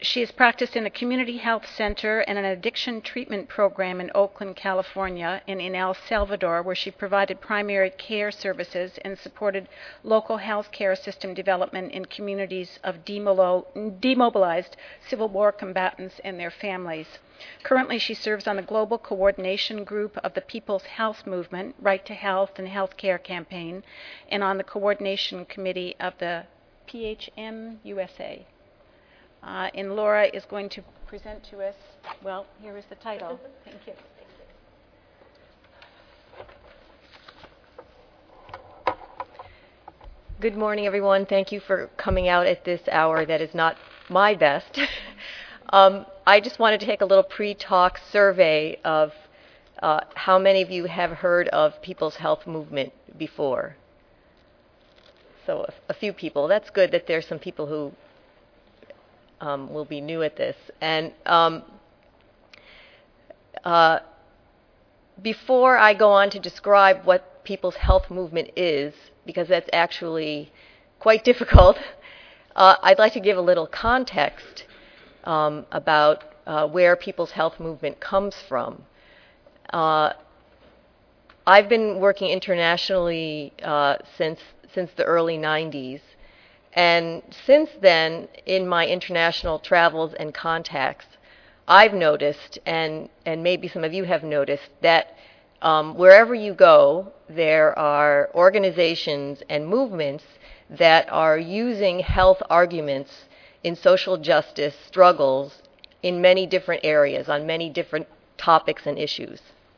She has practiced in a community health center and an addiction treatment program in Oakland, California, and in El Salvador, where she provided primary care services and supported local health care system development in communities of demobilized Civil War combatants and their families. Currently, she serves on the Global Coordination Group of the People's Health Movement, Right to Health and Healthcare Campaign, and on the Coordination Committee of the PHM USA. And Laura is going to present to us, well, here is the title. Thank you. Good morning, everyone. Thank you for coming out at this hour that is not my best. I just wanted to take a little pre-talk survey of how many of you have heard of People's Health Movement before. So a few people. That's good that there's some people who will be new at this. And before I go on to describe what People's Health Movement is, because that's actually quite difficult, I'd like to give a little context about where People's Health Movement comes from. I've been working internationally since the early 90s. And since then, in my international travels and contacts, I've noticed, and maybe some of you have noticed, that wherever you go, there are organizations and movements that are using health arguments in social justice struggles in many different areas, on many different topics and issues.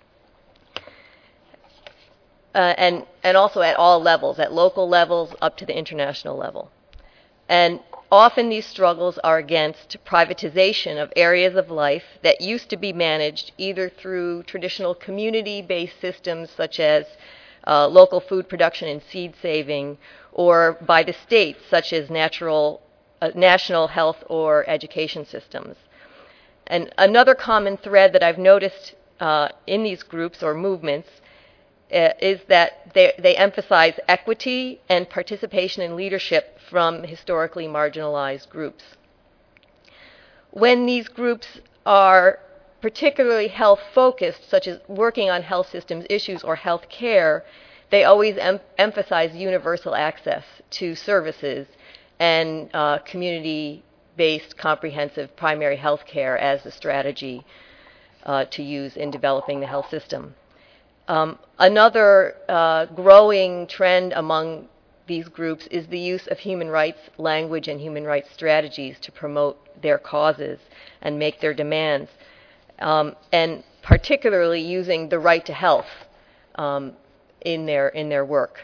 And also at all levels, at local levels up to the international level. And often these struggles are against privatization of areas of life that used to be managed either through traditional community-based systems such as local food production and seed saving, or by the state such as national health or education systems. And another common thread that I've noticed in these groups or movements is that they emphasize equity and participation and leadership from historically marginalized groups. When these groups are particularly health-focused, such as working on health systems issues or health care, they always emphasize universal access to services and community-based comprehensive primary health care as a strategy to use in developing the health system. Another growing trend among these groups is the use of human rights language and human rights strategies to promote their causes and make their demands, and particularly using the right to health in their work.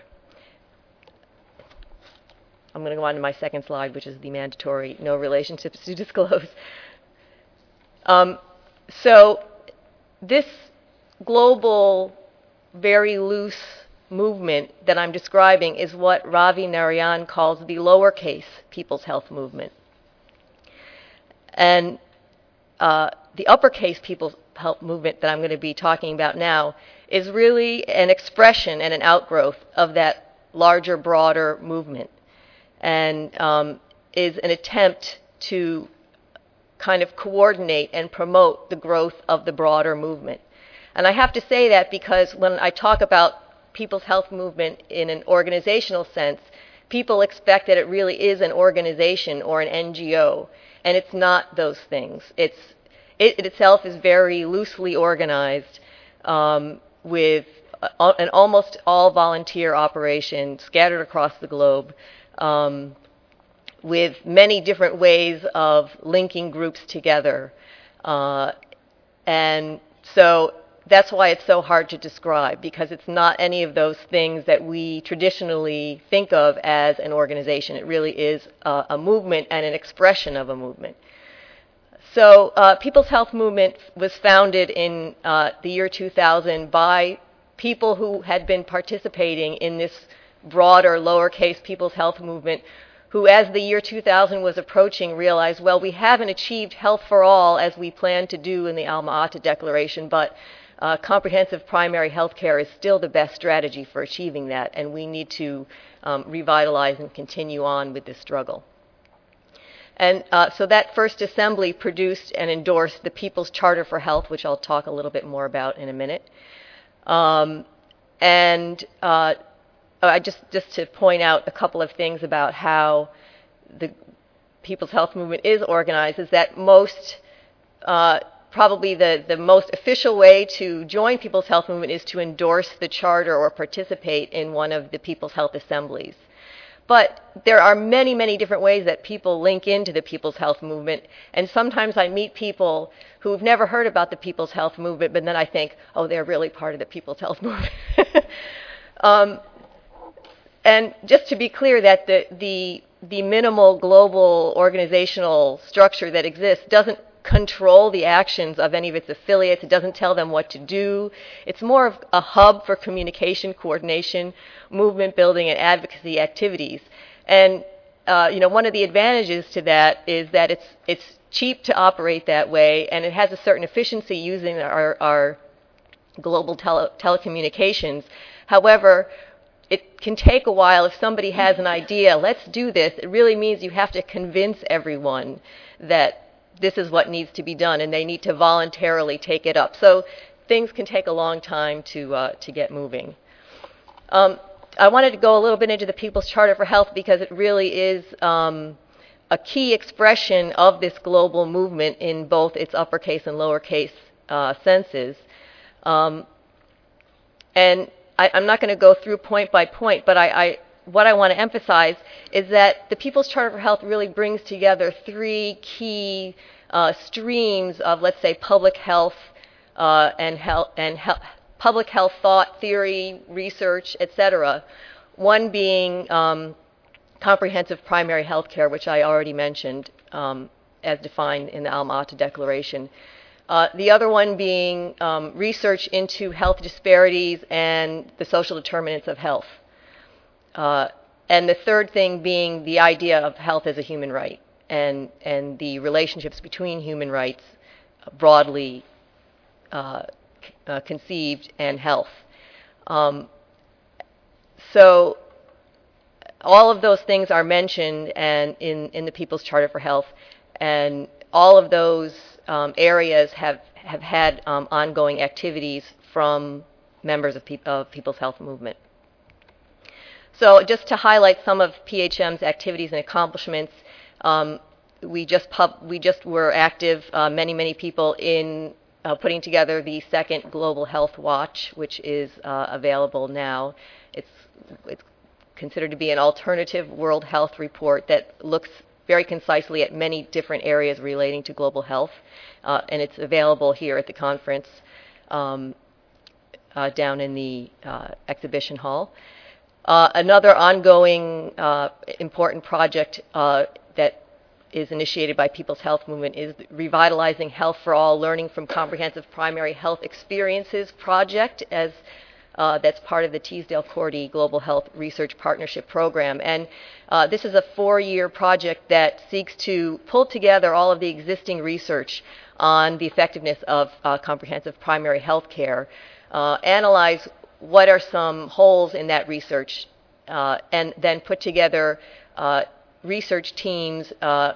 I'm going to go on to my second slide, which is the mandatory no relationships to disclose. So this global, very loose movement that I'm describing is what Ravi Narayan calls the lowercase People's Health Movement. And the uppercase People's Health Movement that I'm going to be talking about now is really an expression and an outgrowth of that larger, broader movement, and is an attempt to kind of coordinate and promote the growth of the broader movement. And I have to say that because when I talk about People's Health Movement in an organizational sense, people expect that it really is an organization or an NGO, and it's not those things. It itself is very loosely organized with an almost all volunteer operation scattered across the globe, with many different ways of linking groups together. And so that's why it's so hard to describe, because it's not any of those things that we traditionally think of as an organization. It really is a movement and an expression of a movement. So People's Health Movement was founded in the year 2000 by people who had been participating in this broader, lowercase People's Health Movement, who, as the year 2000 was approaching, realized, well, we haven't achieved health for all as we planned to do in the Alma-Ata Declaration, but comprehensive primary health care is still the best strategy for achieving that, and we need to revitalize and continue on with this struggle. And so that first assembly produced and endorsed the People's Charter for Health, which I'll talk a little bit more about in a minute. I just to point out a couple of things about how the People's Health Movement is organized is that probably the most official way to join People's Health Movement is to endorse the charter or participate in one of the People's Health Assemblies. But there are many, many different ways that people link into the People's Health Movement, and sometimes I meet people who've never heard about the People's Health Movement, but then I think, oh, they're really part of the People's Health Movement. And just to be clear that the minimal global organizational structure that exists doesn't control the actions of any of its affiliates. It doesn't tell them what to do. It's more of a hub for communication, coordination, movement building, and advocacy activities. And one of the advantages to that is that it's cheap to operate that way, and it has a certain efficiency using our global telecommunications. However, it can take a while. If somebody has an idea, let's do this, it really means you have to convince everyone that this is what needs to be done, and they need to voluntarily take it up. So things can take a long time to get moving. I wanted to go a little bit into the People's Charter for Health because it really is a key expression of this global movement in both its uppercase and lowercase senses. And I'm not going to go through point by point, but what I want to emphasize is that the People's Charter for Health really brings together three key streams of, let's say, public health public health thought, theory, research, etc. One being comprehensive primary health care, which I already mentioned as defined in the Alma Ata Declaration. The other one being research into health disparities and the social determinants of health. And the third thing being the idea of health as a human right and the relationships between human rights broadly conceived and health. So all of those things are mentioned and in the People's Charter for Health, and all of those areas have had ongoing activities from members of People's Health Movement. So just to highlight some of PHM's activities and accomplishments, we just were active, many people, in putting together the second Global Health Watch, which is available now. It's considered to be an alternative World Health report that looks very concisely at many different areas relating to global health, and it's available here at the conference down in the exhibition hall. Another ongoing important project that is initiated by People's Health Movement is Revitalizing Health for All, Learning from Comprehensive Primary Health Experiences project, as that's part of the Teasdale-Cordy Global Health Research Partnership Program. And this is a 4-year project that seeks to pull together all of the existing research on the effectiveness of comprehensive primary health care, analyze what are some holes in that research, and then put together research teams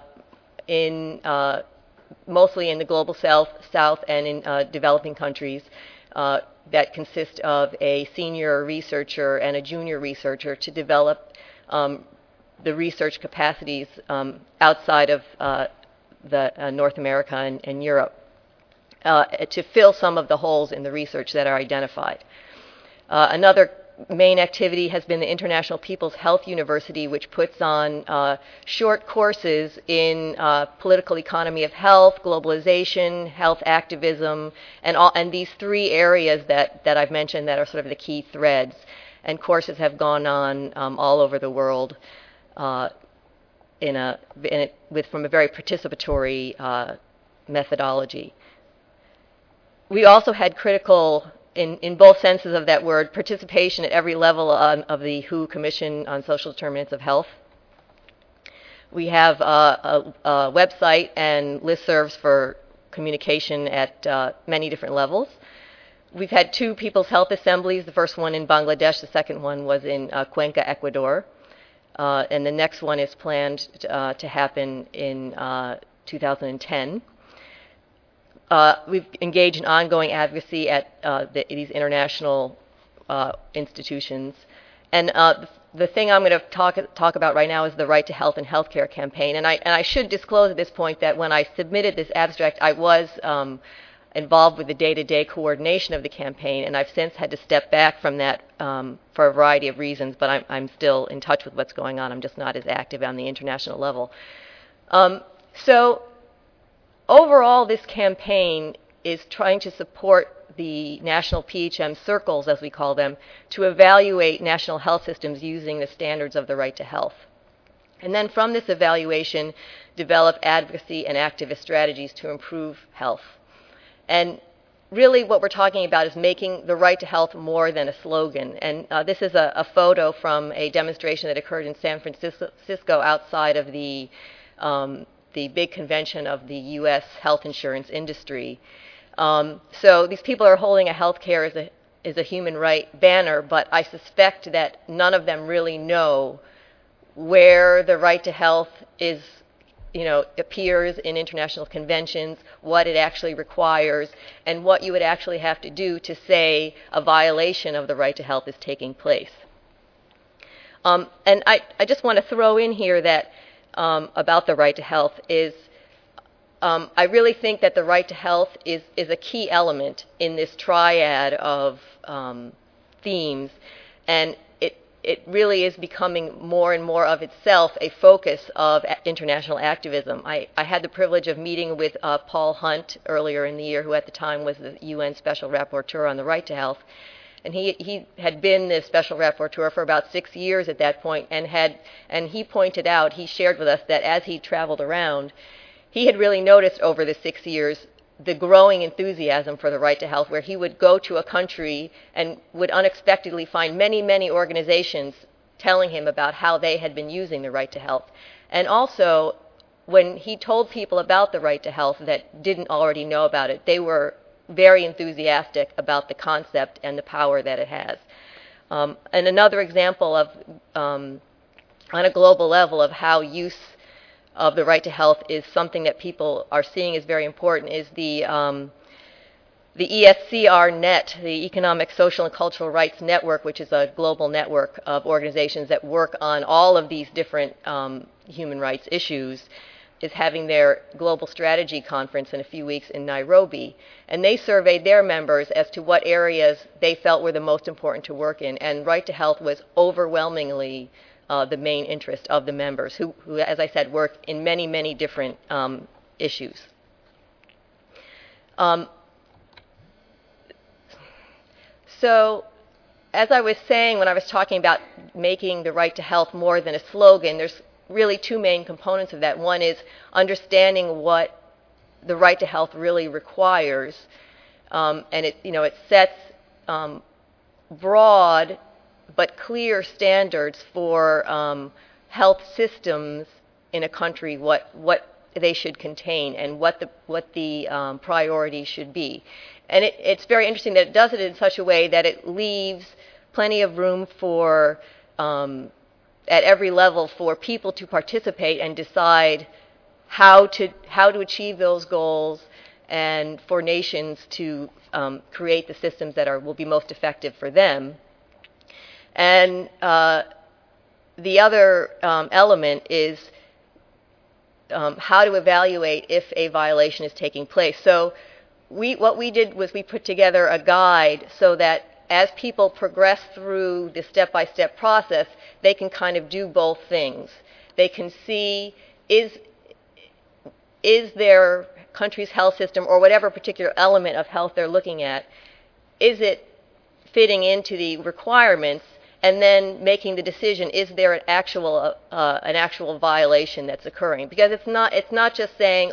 mostly in the global south and in developing countries that consist of a senior researcher and a junior researcher to develop the research capacities outside of North America and Europe to fill some of the holes in the research that are identified. Another main activity has been the International People's Health University, which puts on short courses in political economy of health, globalization, health activism, and these 3 areas that I've mentioned that are sort of the key threads. And courses have gone on all over the world from a very participatory methodology. We also had critical, in both senses of that word, participation at every level of the WHO Commission on Social Determinants of Health. We have a website and listservs for communication at many different levels. We've had 2 People's Health Assemblies, the first one in Bangladesh, the second one was in Cuenca, Ecuador. and the next one is planned to happen in 2010. We've engaged in ongoing advocacy at these international institutions. And the thing I'm going to talk about right now is the Right to Health and Healthcare campaign. And I should disclose at this point that when I submitted this abstract, I was involved with the day-to-day coordination of the campaign, and I've since had to step back from that for a variety of reasons, but I'm still in touch with what's going on. I'm just not as active on the international level. So overall, this campaign is trying to support the national PHM circles, as we call them, to evaluate national health systems using the standards of the right to health. And then from this evaluation, develop advocacy and activist strategies to improve health. And really what we're talking about is making the right to health more than a slogan. And this is a photo from a demonstration that occurred in San Francisco outside of the big convention of the U.S. health insurance industry. So these people are holding a healthcare is a human right banner, but I suspect that none of them really know where the right to health is, appears in international conventions, what it actually requires, and what you would actually have to do to say a violation of the right to health is taking place. And I just want to throw in here that about the right to health is I really think that the right to health is a key element in this triad of themes, and it really is becoming more and more of itself a focus of international activism. I had the privilege of meeting with Paul Hunt earlier in the year, who at the time was the UN Special Rapporteur on the right to health. And he had been the Special Rapporteur for about 6 years at that point, and he pointed out, he shared with us that as he traveled around, he had really noticed over the 6 years the growing enthusiasm for the right to health, where he would go to a country and would unexpectedly find many, many organizations telling him about how they had been using the right to health. And also, when he told people about the right to health that didn't already know about it, they were very enthusiastic about the concept and the power that it has. And another example of, on a global level, of how use of the right to health is something that people are seeing as very important is the ESCR Net, the Economic, Social, and Cultural Rights Network, which is a global network of organizations that work on all of these different human rights issues, is having their global strategy conference in a few weeks in Nairobi. And they surveyed their members as to what areas they felt were the most important to work in, and right to health was overwhelmingly the main interest of the members, who, as I said, work in many, many different issues. So, as I was saying when I was talking about making the right to health more than a slogan, there's really two main components of that. One is understanding what the right to health really requires, and it sets broad but clear standards for health systems in a country, what they should contain and what the priority should be. And it's very interesting that it does it in such a way that it leaves plenty of room for at every level for people to participate and decide how to achieve those goals, and for nations to create the systems that will be most effective for them. And the other element is how to evaluate if a violation is taking place. So what we did was we put together a guide so that as people progress through the step-by-step process, they can kind of do both things. They can see, is their country's health system, or whatever particular element of health they're looking at, is it fitting into the requirements, and then making the decision, is there an actual violation that's occurring? Because it's not just saying,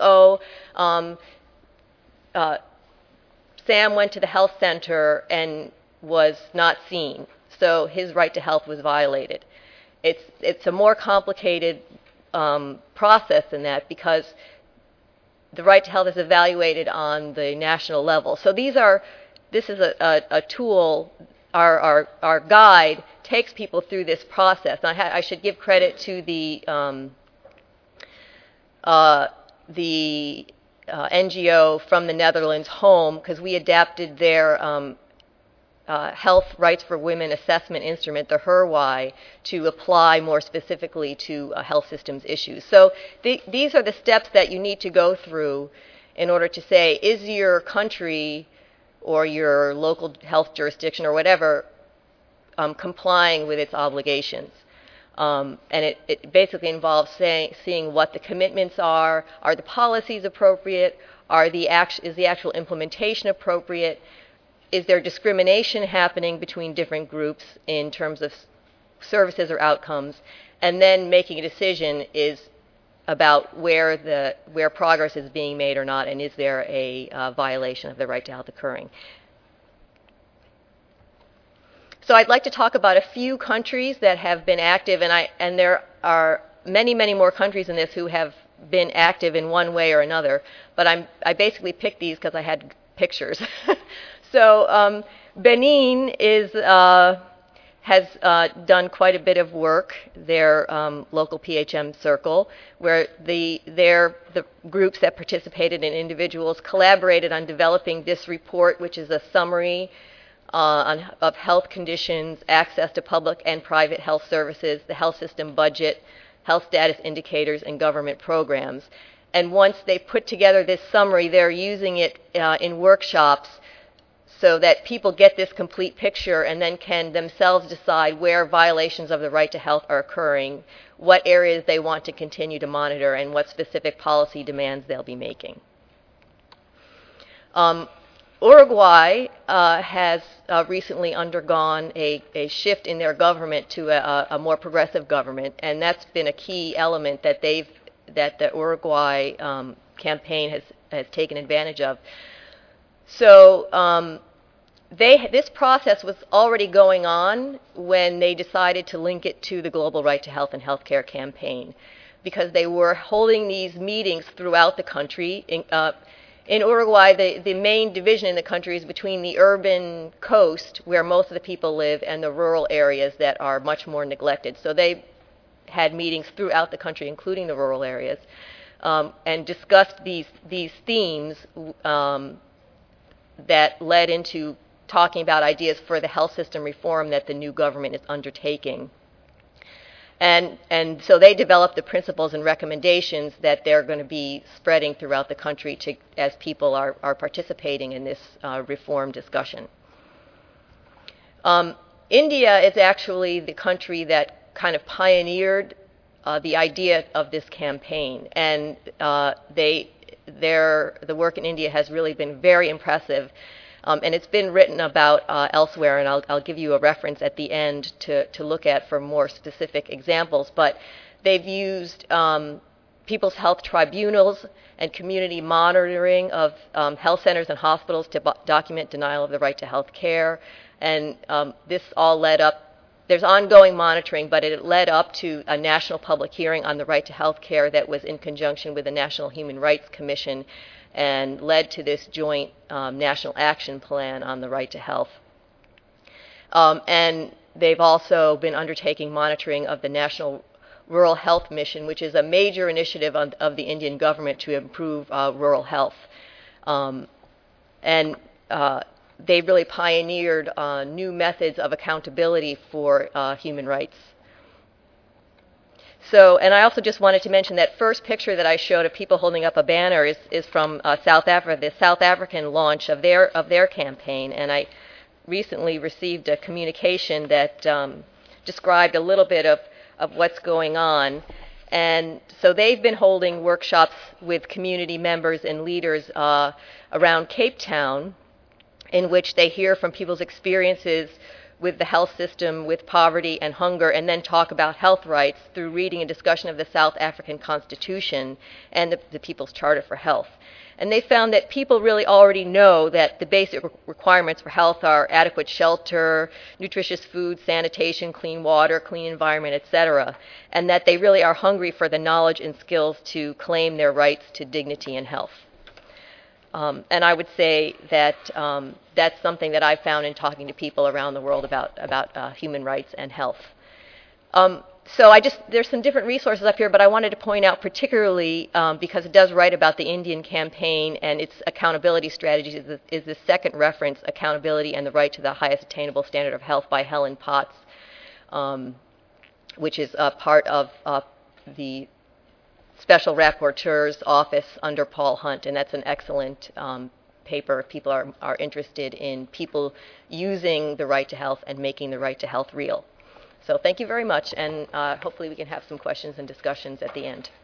Sam went to the health center and was not seen, so his right to health was violated. It's a more complicated process than that, because the right to health is evaluated on the national level. So this is a tool our guide takes people through this process. And I should give credit to the NGO from the Netherlands, Home, because we adapted their Health Rights for Women assessment instrument, the HERWI, to apply more specifically to health systems issues. So these are the steps that you need to go through in order to say, is your country or your local health jurisdiction or whatever complying with its obligations. And it basically involves seeing what the commitments are the policies appropriate, is the actual implementation appropriate, is there discrimination happening between different groups in terms of services or outcomes, and then making a decision is about where progress is being made or not, and is there a violation of the right to health occurring. So I'd like to talk about a few countries that have been active, and there are many, many more countries in this who have been active in one way or another, but I basically picked these because I had pictures. So Benin has done quite a bit of work, their local PHM circle, where the groups that participated and individuals collaborated on developing this report, which is a summary of health conditions, access to public and private health services, the health system budget, health status indicators, and government programs. And once they put together this summary, they're using it in workshops so that people get this complete picture and then can themselves decide where violations of the right to health are occurring, what areas they want to continue to monitor, and what specific policy demands they'll be making. Uruguay has recently undergone a shift in their government to a more progressive government, and that's been a key element that the Uruguay campaign has taken advantage of. So this process was already going on when they decided to link it to the Global Right to Health and Healthcare campaign, because they were holding these meetings throughout the country. In Uruguay, the main division in the country is between the urban coast, where most of the people live, and the rural areas that are much more neglected. So they had meetings throughout the country, including the rural areas, and discussed these themes that led into talking about ideas for the health system reform that the new government is undertaking. And so they developed the principles and recommendations that they're going to be spreading throughout the country as people are participating in this reform discussion. India is actually the country that kind of pioneered the idea of this campaign, and the work in India has really been very impressive. And it's been written about elsewhere, and I'll give you a reference at the end to look at for more specific examples. But they've used people's health tribunals and community monitoring of health centers and hospitals to document denial of the right to health care. And this all led up, there's ongoing monitoring, but it led up to a national public hearing on the right to health care that was in conjunction with the National Human Rights Commission, and led to this joint national action plan on the right to health. And they've also been undertaking monitoring of the National Rural Health Mission, which is a major initiative of the Indian government to improve rural health. And they really pioneered new methods of accountability for human rights. So, and I also just wanted to mention that first picture that I showed of people holding up a banner is from South Africa, the South African launch of their campaign. And I recently received a communication that described a little bit of what's going on. And so they've been holding workshops with community members and leaders around Cape Town, in which they hear from people's experiences with the health system, with poverty and hunger, and then talk about health rights through reading and discussion of the South African Constitution and the People's Charter for Health. And they found that people really already know that the basic requirements for health are adequate shelter, nutritious food, sanitation, clean water, clean environment, etc., and that they really are hungry for the knowledge and skills to claim their rights to dignity and health. And I would say that that's something that I've found in talking to people around the world about human rights and health. So there's some different resources up here, but I wanted to point out particularly, because it does write about the Indian campaign and its accountability strategies, is the second reference, Accountability and the Right to the Highest Attainable Standard of Health by Helen Potts, which is a part of the Special Rapporteur's office under Paul Hunt, and that's an excellent paper if people are interested in people using the right to health and making the right to health real. So thank you very much, and hopefully we can have some questions and discussions at the end.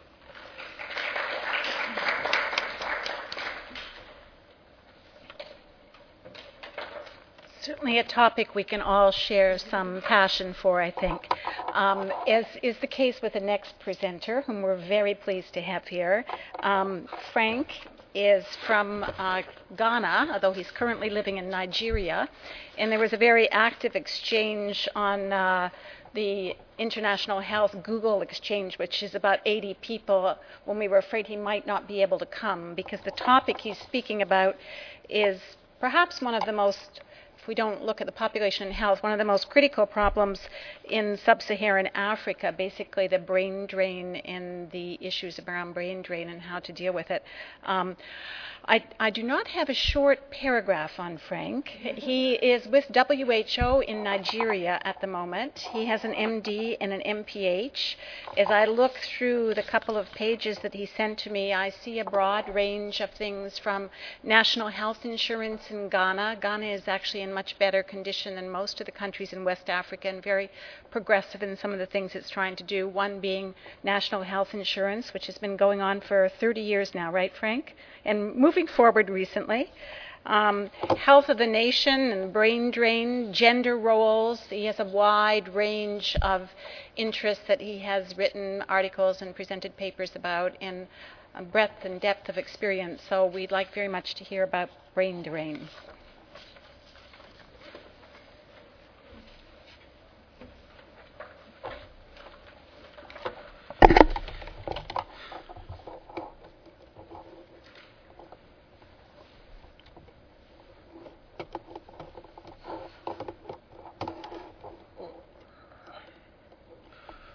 Certainly a topic we can all share some passion for, I think. As is the case with the next presenter, whom we're very pleased to have here. Frank is from Ghana, although he's currently living in Nigeria. And there was a very active exchange on the International Health Google Exchange, which is about 80 people, when we were afraid he might not be able to come, because the topic he's speaking about is perhaps one of the most, if we don't look at the population and health, one of the most critical problems in sub-Saharan Africa, basically the brain drain and the issues around brain drain and how to deal with it. I do not have a short paragraph on Frank. He is with WHO in Nigeria at the moment. He has an MD and an MPH. As I look through the couple of pages that he sent to me, I see a broad range of things from national health insurance in Ghana. Ghana is actually in much better condition than most of the countries in West Africa and very progressive in some of the things it's trying to do, one being national health insurance, which has been going on for 30 years now, right, Frank? And moving forward recently. Health of the nation and brain drain, gender roles. He has a wide range of interests that he has written articles and presented papers about in breadth and depth of experience. So we'd like very much to hear about brain drain.